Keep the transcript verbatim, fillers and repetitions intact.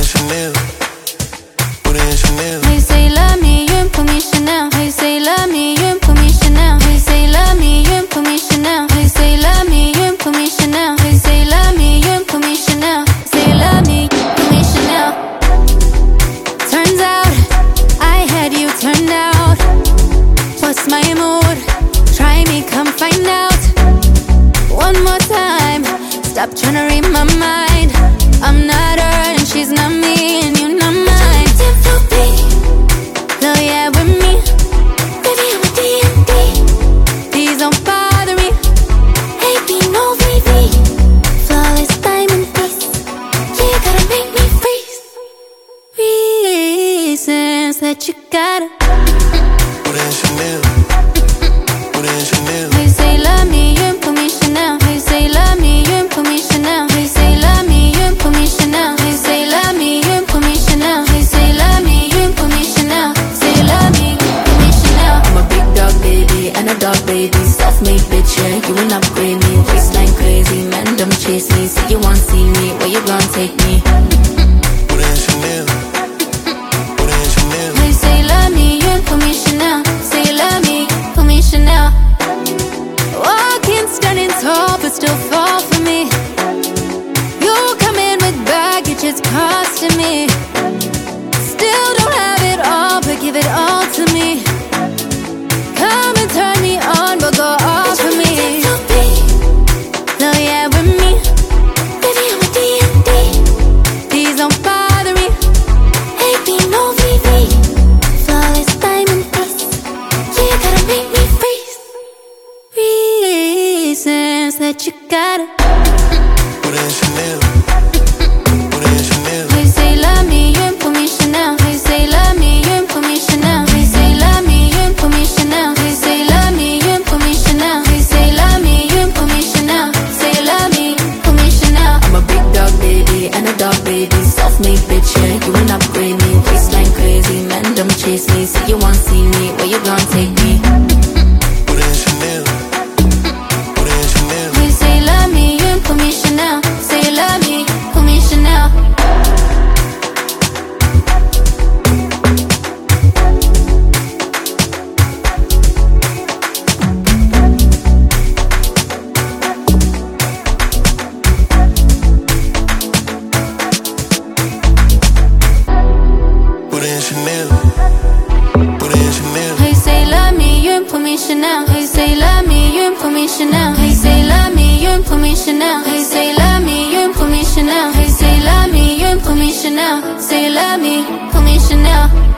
Chanel. Put it in Chanel. Hey, say love me, you ain't put me Chanel. Hey, say love me, you ain't put me Chanel. Hey, say love me, you ain't put me Chanel. Hey, say love me, you ain't put me Chanel. Hey, say love me, you ain't put me Chanel. Say love me, put me Chanel. Turns out I had you turned out. What's my mood? Try me, come find out. One more time, stop trying to read my mind. I'm not her and she's not me, and you're not mine. Though yeah, with me, baby, I'm a D and D. Please don't bother me. A B, no V V. Flawless diamond piece. Yeah, you gotta make me freeze. Reasons that you gotta Put it in Chanel. Put it in Chanel. Hey, say love me, you ain't put me Chanel. Hey, say love me, you ain't put me Chanel. Hey, say love me, you ain't put me Chanel. Hey, say love me, you ain't put me Chanel. Hey, say love me, you ain't put me Chanel. Say love me, put me Chanel. I'm a big dog baby and a dog baby. Self-made bitch, yeah, you ain't upgrade me. Waistline crazy, man, don't chase me. Say you want see me, where you gon' take me? Put it in Chanel. Put it in Chanel. Hey, say love me, you ain't put me Chanel. Say love me, put me Chanel. Walking, standing tall, but still fall for me. You come in with baggage, it's costing me. Still don't have it all, but give it all to me. Come and turn me on, but go off for me. No, yeah, with me, baby, I'm a D and D. Please don't bother me. A B, no V V. Flawless diamond piece. Yeah, you gotta make me freeze. Reasons that you gotta Put it in Chanel. Put it in Chanel. Hey, say love me, you ain't put me Chanel. Hey, say love me, you ain't put me Chanel. Hey, say love me, you ain't put me Chanel. Hey, say love me, you ain't put me Chanel. Hey, say love me, you ain't put me Chanel. Say love me, put me Chanel. I'm a big dog baby and a dog baby. Self-made bitch, yeah, you ain't upgrade me. Waistline crazy, man, don't chase me. Say you want see me, where you gon' take me? Put it in Chanel. Put it in Chanel. Hey, say love me, you ain't put me Chanel. Say love me, put me Chanel. Put it in Chanel. Put it in Chanel. Hey, say love me, you ain't put me Chanel. Hey, say love me, you ain't put me Chanel. Hey, say love me, you ain't put me Chanel. Hey, say love me, you ain't put me Chanel. Hey, say love me, you ain't put me Chanel. Say love me, put me Chanel.